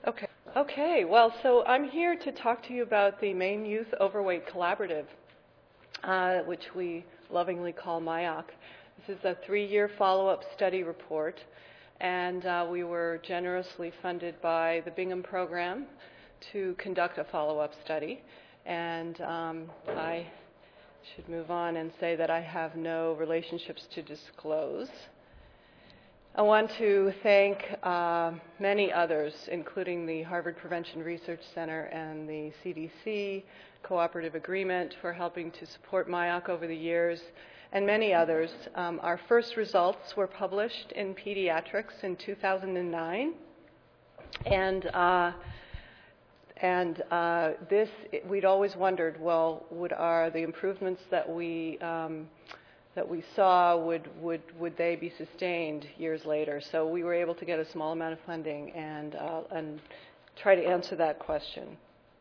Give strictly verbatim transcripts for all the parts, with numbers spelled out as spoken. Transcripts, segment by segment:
Okay. Okay. Well, so I'm here to talk to you about the Maine Youth Overweight Collaborative, uh, which we lovingly call M Y O C. This is a three-year follow-up study report, and uh, we were generously funded by the Bingham program to conduct a follow-up study. And um, I should move on and say that I have no relationships to disclose. I want to thank uh, many others, including the Harvard Prevention Research Center and the C D C Cooperative Agreement, for helping to support M Y O C over the years, and many others. Um, our first results were published in Pediatrics in two thousand nine, and uh, and uh, this, we'd always wondered, well, would our the improvements that we um, that we saw, would, would, would they be sustained years later? So we were able to get a small amount of funding and, uh, and try to answer that question.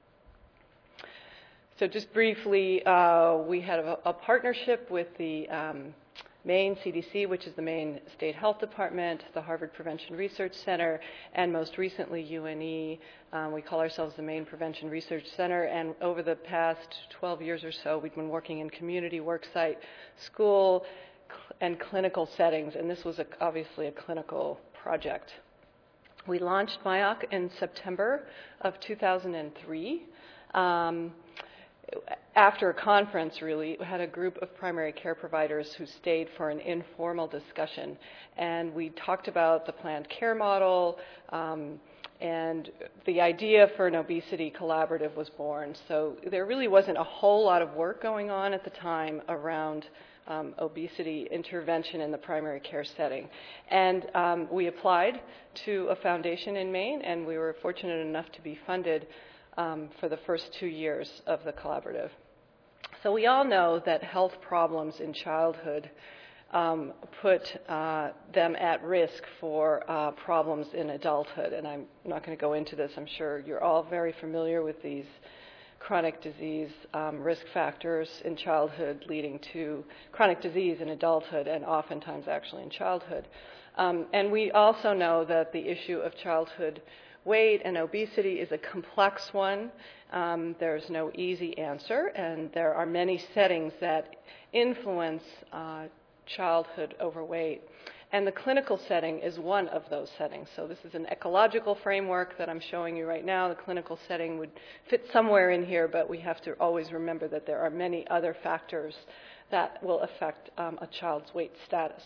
So just briefly, uh, we had a, a partnership with the um, Maine C D C, which is the Maine State Health Department, the Harvard Prevention Research Center, and most recently U N E. Um, we call ourselves the Maine Prevention Research Center, and over the past twelve years or so, we've been working in community, worksite, school, cl- and clinical settings, and this was a, obviously a clinical project. We launched M Y O C in September of two thousand three. Um, After a conference, really, we had a group of primary care providers who stayed for an informal discussion, and we talked about the planned care model, um, and the idea for an obesity collaborative was born. So there really wasn't a whole lot of work going on at the time around um, obesity intervention in the primary care setting. And um, we applied to a foundation in Maine, and we were fortunate enough to be funded Um, for the first two years of the collaborative. So we all know that health problems in childhood um, put uh, them at risk for uh, problems in adulthood. And I'm not going to go into this. I'm sure you're all very familiar with these chronic disease um, risk factors in childhood leading to chronic disease in adulthood, and oftentimes actually in childhood. Um, and we also know that the issue of childhood weight and obesity is a complex one. Um, there's no easy answer, and there are many settings that influence uh, childhood overweight. And the clinical setting is one of those settings. So this is an ecological framework that I'm showing you right now. The clinical setting would fit somewhere in here, but we have to always remember that there are many other factors that will affect um, a child's weight status.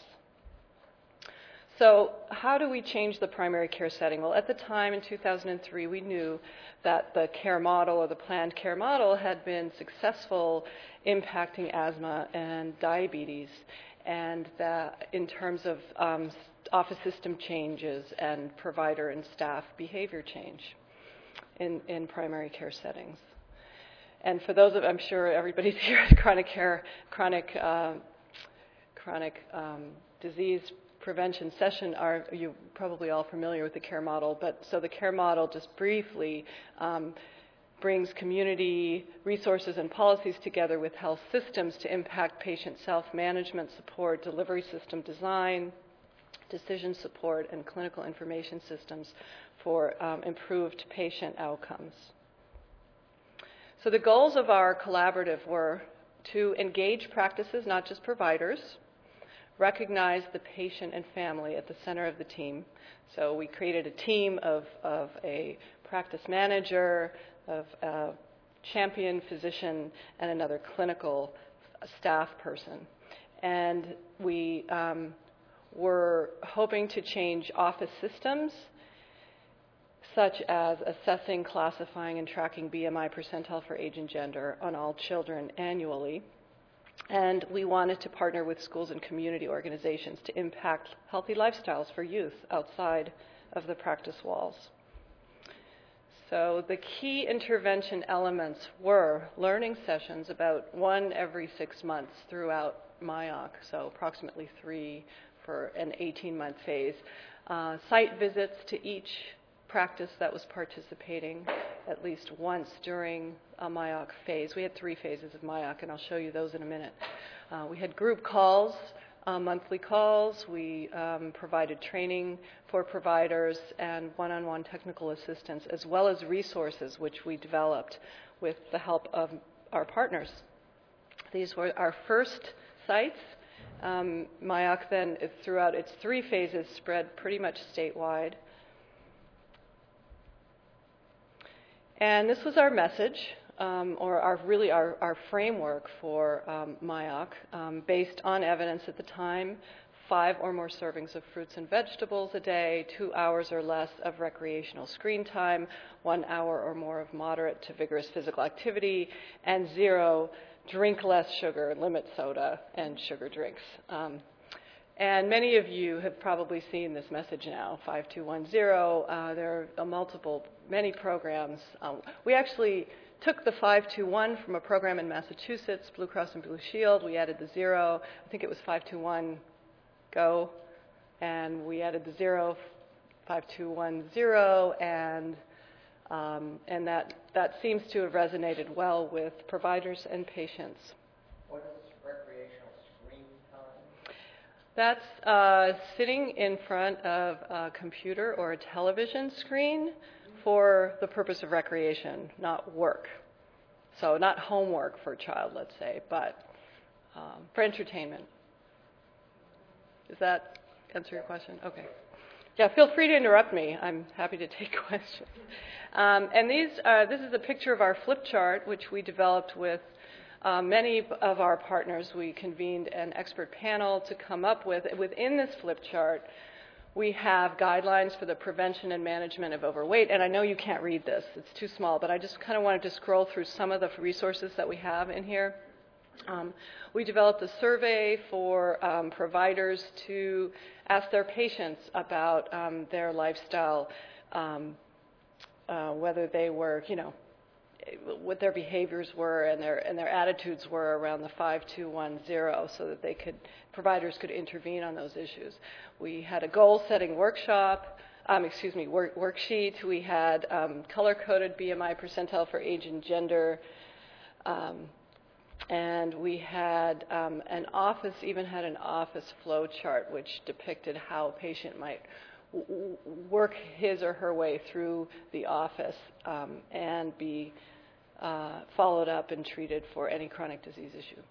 So how do we change the primary care setting? Well, at the time in two thousand three, we knew that the care model or the planned care model had been successful impacting asthma and diabetes, and that in terms of um, office system changes and provider and staff behavior change in, in primary care settings. And for those of, I'm sure everybody's here at chronic care, chronic, uh, chronic um, disease prevention session, are you probably all familiar with the care model, but so the care model, just briefly, um, brings community resources and policies together with health systems to impact patient self-management support, delivery system design, decision support, and clinical information systems for um, improved patient outcomes. So the goals of our collaborative were to engage practices, not just providers, recognize the patient and family at the center of the team. So we created a team of, of a practice manager, of a champion physician, and another clinical staff person. And we um, were hoping to change office systems, such as assessing, classifying, and tracking B M I percentile for age and gender on all children annually. And we wanted to partner with schools and community organizations to impact healthy lifestyles for youth outside of the practice walls. So the key intervention elements were learning sessions, about one every six months throughout M Y O C, so approximately three for an eighteen-month phase. Uh, site visits to each practice that was participating at least once during a M Y O C phase. We had three phases of M Y O C, and I'll show you those in a minute. Uh, we had group calls uh, monthly calls. We um, provided training for providers and one-on-one technical assistance, as well as resources which we developed with the help of our partners. These were our first sites. Um, M I A C then, throughout its three phases, spread pretty much statewide. And this was our message, um, or our, really our, our framework for um, M I A C, um, based on evidence at the time: five or more servings of fruits and vegetables a day, two hours or less of recreational screen time, one hour or more of moderate to vigorous physical activity, and zero, drink less sugar, limit soda and sugar drinks. Um, and many of you have probably seen this message now, five two one zero. Uh, there are multiple, many programs. Um, we actually took the five two one from a program in Massachusetts, Blue Cross and Blue Shield. We added the zero. I think it was five two one go, and we added the zero, five two one zero, and um, and that that seems to have resonated well with providers and patients. What is recreational screen time? That's uh, sitting in front of a computer or a television screen for the purpose of recreation, not work. So not homework for a child, let's say, but um, for entertainment. Does that answer your question? Okay. Yeah, feel free to interrupt me. I'm happy to take questions. Um, and these, uh, this is a picture of our flip chart, which we developed with uh, many of our partners. We convened an expert panel to come up with. Within this flip chart, we have guidelines for the prevention and management of overweight. And I know you can't read this. It's too small, but I just kind of wanted to scroll through some of the resources that we have in here. Um, we developed a survey for um, providers to ask their patients about um, their lifestyle, um, uh, whether they were, you know, what their behaviors were and their and their attitudes were around the five two one zero, so that they could providers could intervene on those issues. We had a goal-setting workshop. Um, excuse me, work, worksheet. We had um, color-coded B M I percentile for age and gender. Um, And we had um, an office, even had an office flow chart which depicted how a patient might w- w- work his or her way through the office um, and be uh, followed up and treated for any chronic disease issue.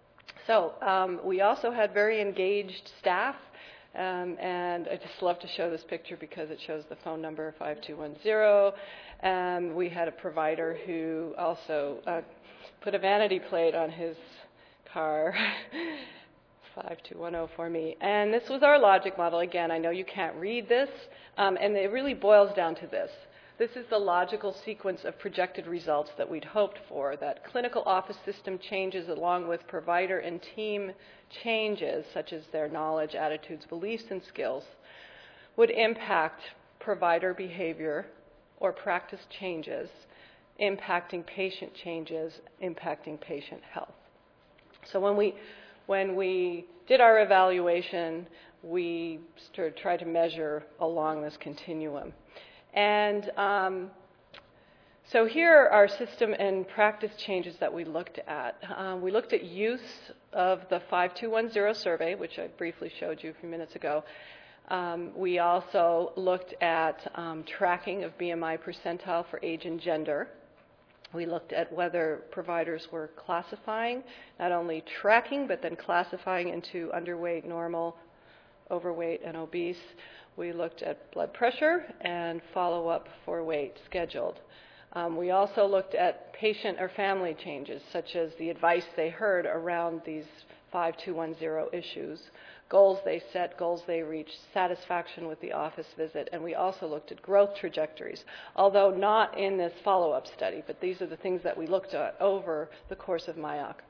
So um, we also had very engaged staff, um, and I just love to show this picture because it shows the phone number, five two one zero. Um, we had a provider who also uh, put a vanity plate on his car, five two one zero for me. And this was our logic model. Again, I know you can't read this, um, and it really boils down to this. This is the logical sequence of projected results that we'd hoped for, that clinical office system changes along with provider and team changes, such as their knowledge, attitudes, beliefs, and skills, would impact provider behavior or practice changes, impacting patient changes, impacting patient health. So when we when we did our evaluation, we started, tried to measure along this continuum. And um, so here are our system and practice changes that we looked at. Um, we looked at use of the five two one zero survey, which I briefly showed you a few minutes ago. Um, we also looked at um, tracking of B M I percentile for age and gender. We looked at whether providers were classifying, not only tracking, but then classifying into underweight, normal, overweight, and obese. We looked at blood pressure and follow-up for weight scheduled. Um, we also looked at patient or family changes, such as the advice they heard around these five two one zero issues, goals they set, goals they reached, satisfaction with the office visit, and we also looked at growth trajectories, although not in this follow-up study, but these are the things that we looked at over the course of M I A C.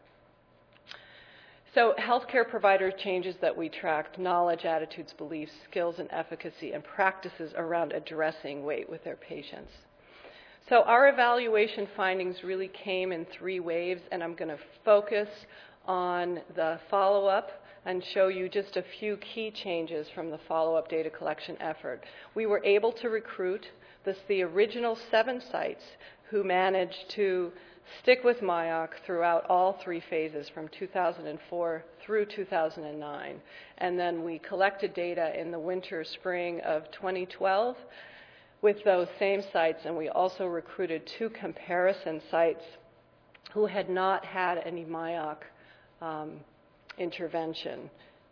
So healthcare provider changes that we tracked: knowledge, attitudes, beliefs, skills, and efficacy, and practices around addressing weight with their patients. So our evaluation findings really came in three waves, and I'm going to focus on the follow-up and show you just a few key changes from the follow-up data collection effort. We were able to recruit this, the original seven sites who managed to stick with M Y O C throughout all three phases from two thousand four through two thousand nine. And then we collected data in the winter, spring of twenty twelve with those same sites, and we also recruited two comparison sites who had not had any M Y O C um, intervention.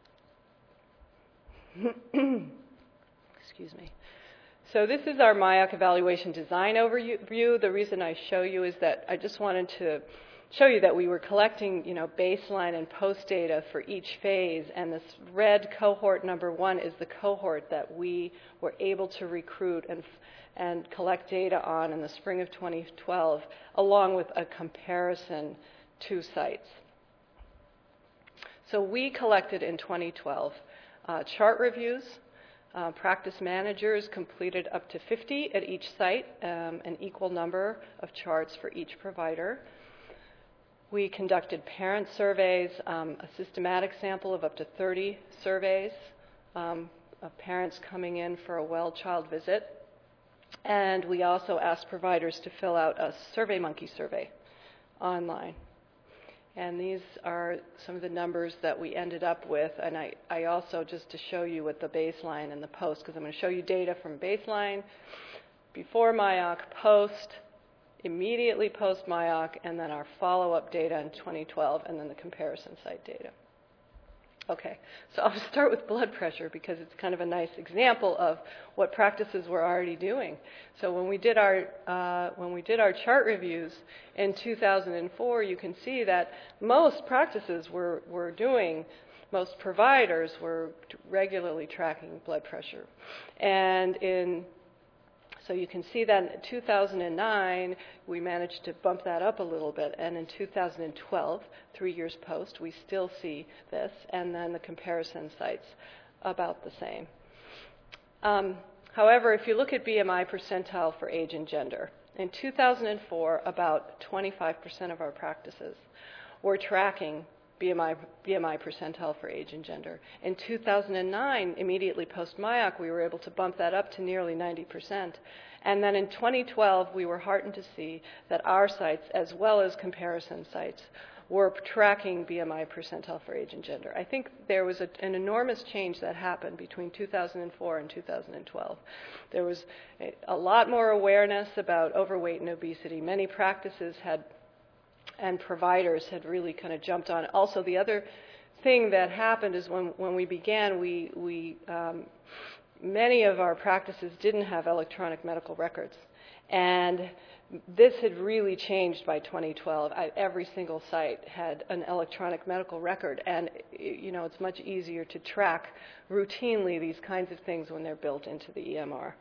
Excuse me. So this is our M Y O C evaluation design overview. The reason I show you is that I just wanted to show you that we were collecting, you know, baseline and post data for each phase, and this red cohort number one is the cohort that we were able to recruit and and collect data on in the spring of twenty twelve, along with a comparison to sites. So we collected in twenty twelve uh, chart reviews. Uh, practice managers completed up to fifty at each site, um, an equal number of charts for each provider. We conducted parent surveys, um, a systematic sample of up to thirty surveys um, of parents coming in for a well-child visit. And we also asked providers to fill out a SurveyMonkey survey online. And these are some of the numbers that we ended up with. And I, I also, just to show you what the baseline and the post, because I'm going to show you data from baseline, before M Y O C, post, immediately post M Y O C, and then our follow-up data in twenty twelve, and then the comparison site data. Okay, so I'll start with blood pressure because it's kind of a nice example of what practices we're already doing. So when we did our uh, when we did our chart reviews in two thousand four, you can see that most practices were were doing, most providers were regularly tracking blood pressure, and in So you can see that in two thousand nine, we managed to bump that up a little bit. And in two thousand twelve, three years post, we still see this. And then the comparison sites about the same. Um, however, if you look at B M I percentile for age and gender, in two thousand four, about twenty-five percent of our practices were tracking B M I, B M I percentile for age and gender. In two thousand nine, immediately post-M Y O C, we were able to bump that up to nearly ninety percent. And then in twenty twelve, we were heartened to see that our sites, as well as comparison sites, were tracking B M I percentile for age and gender. I think there was a, an enormous change that happened between two thousand four and two thousand twelve. There was a, a lot more awareness about overweight and obesity. Many practices had and providers had really kind of jumped on it. Also, the other thing that happened is when, when we began, we, we um, many of our practices didn't have electronic medical records. And this had really changed by twenty twelve. I, every single site had an electronic medical record. And, you know, it's much easier to track routinely these kinds of things when they're built into the E M R.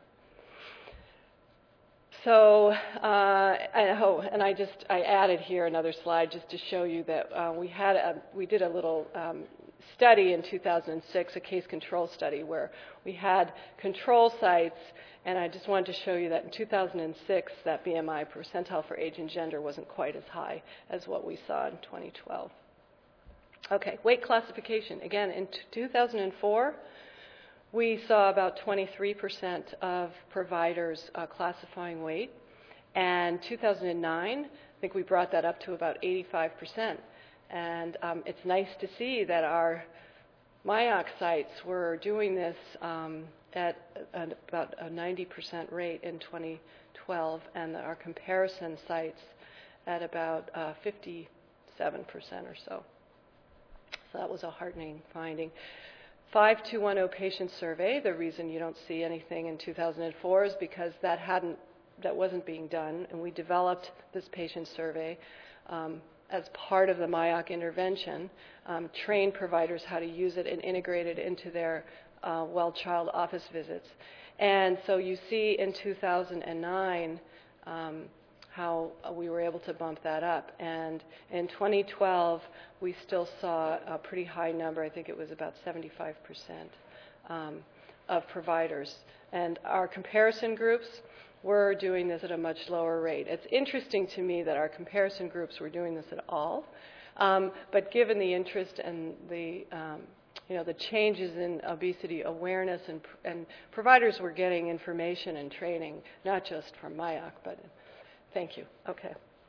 So, uh, and, oh, and I just I added here another slide just to show you that uh, we had a, we did a little um, study in two thousand six, a case control study where we had control sites, and I just wanted to show you that in two thousand six, that B M I percentile for age and gender wasn't quite as high as what we saw in twenty twelve. Okay, weight classification. Again, in two thousand four. We saw about twenty-three percent of providers uh, classifying weight. And two thousand nine, I think we brought that up to about eighty-five percent. And um, it's nice to see that our M Y O C sites were doing this um, at a, about a ninety percent rate in twenty twelve, and our comparison sites at about uh, fifty-seven percent or so. So that was a heartening finding. five two one zero patient survey. The reason you don't see anything in two thousand four is because that hadn't, that wasn't being done, and we developed this patient survey um, as part of the M Y O C intervention, um, trained providers how to use it and integrate it into their uh, well-child office visits. And so you see in two thousand nine um, how we were able to bump that up. And in twenty twelve, we still saw a pretty high number. I think it was about seventy-five percent um, of providers. And our comparison groups were doing this at a much lower rate. It's interesting to me that our comparison groups were doing this at all. Um, but given the interest and the um, you know, the changes in obesity awareness, and, and providers were getting information and training, not just from M Y O C, but thank you. Okay.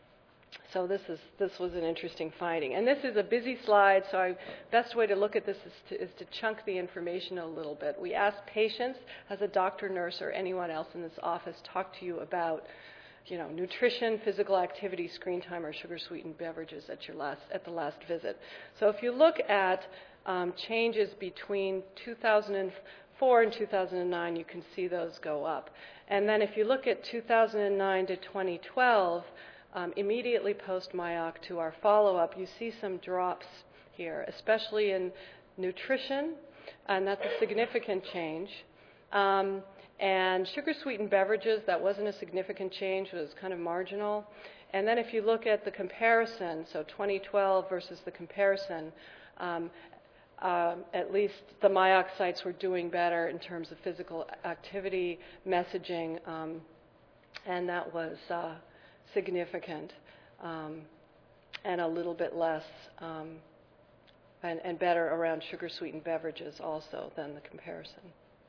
So this is this was an interesting finding, and this is a busy slide. So I, best way to look at this is to, is to chunk the information a little bit. We asked patients, has a doctor, nurse, or anyone else in this office talked to you about, you know, nutrition, physical activity, screen time, or sugar-sweetened beverages at your last at the last visit? So if you look at um, changes between two thousand four and two thousand nine, you can see those go up. And then if you look at two thousand nine to twenty twelve. Um, immediately post-M Y O C to our follow-up, you see some drops here, especially in nutrition, and that's a significant change. Um, and sugar-sweetened beverages, that wasn't a significant change, it was kind of marginal. And then if you look at the comparison, so twenty twelve versus the comparison, um, uh, at least the M Y O C sites were doing better in terms of physical activity, messaging, um, and that was uh, significant, um, and a little bit less um, and, and better around sugar-sweetened beverages also than the comparison.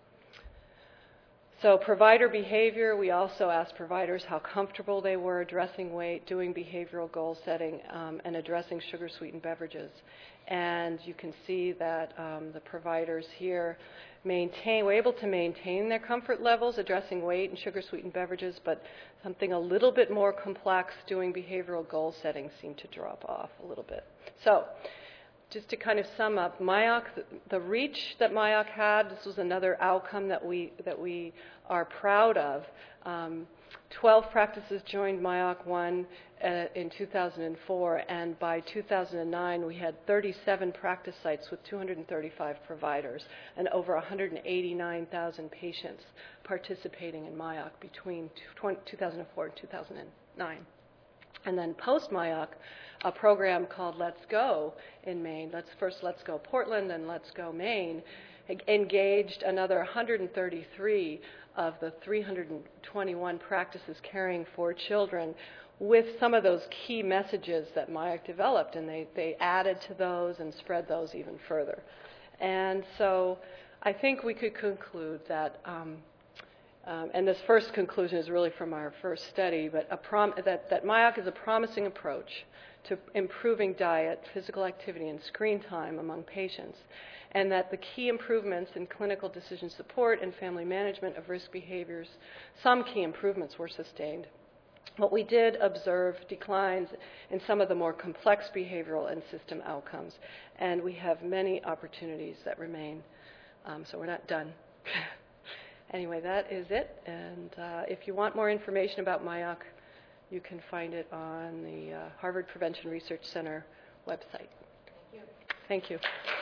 So provider behavior, we also asked providers how comfortable they were addressing weight, doing behavioral goal setting, um, and addressing sugar-sweetened beverages. And you can see that um, the providers here maintain, were able to maintain their comfort levels addressing weight and sugar-sweetened beverages, but something a little bit more complex, doing behavioral goal setting, seemed to drop off a little bit. So just to kind of sum up, M Y O C, the reach that M Y O C had, this was another outcome that we that we are proud of. Um, twelve practices joined M Y O C one uh, in two thousand four, and by two thousand nine we had thirty-seven practice sites with two hundred thirty-five providers and over one hundred eighty-nine thousand patients participating in M Y O C between two thousand four and two thousand nine. And then post-M Y O C, a program called Let's Go in Maine, let's first Let's Go Portland and Let's Go Maine, engaged another one hundred thirty-three of the three hundred twenty-one practices caring for children with some of those key messages that M Y O C developed, and they, they added to those and spread those even further. And so I think we could conclude that um, Um, and this first conclusion is really from our first study, but a prom- that, that M Y O C is a promising approach to improving diet, physical activity, and screen time among patients, and that the key improvements in clinical decision support and family management of risk behaviors, some key improvements were sustained. But we did observe declines in some of the more complex behavioral and system outcomes, and we have many opportunities that remain, um, so we're not done. Anyway, that is it, and uh, if you want more information about M Y O C, you can find it on the uh, Harvard Prevention Research Center website. Thank you. Thank you.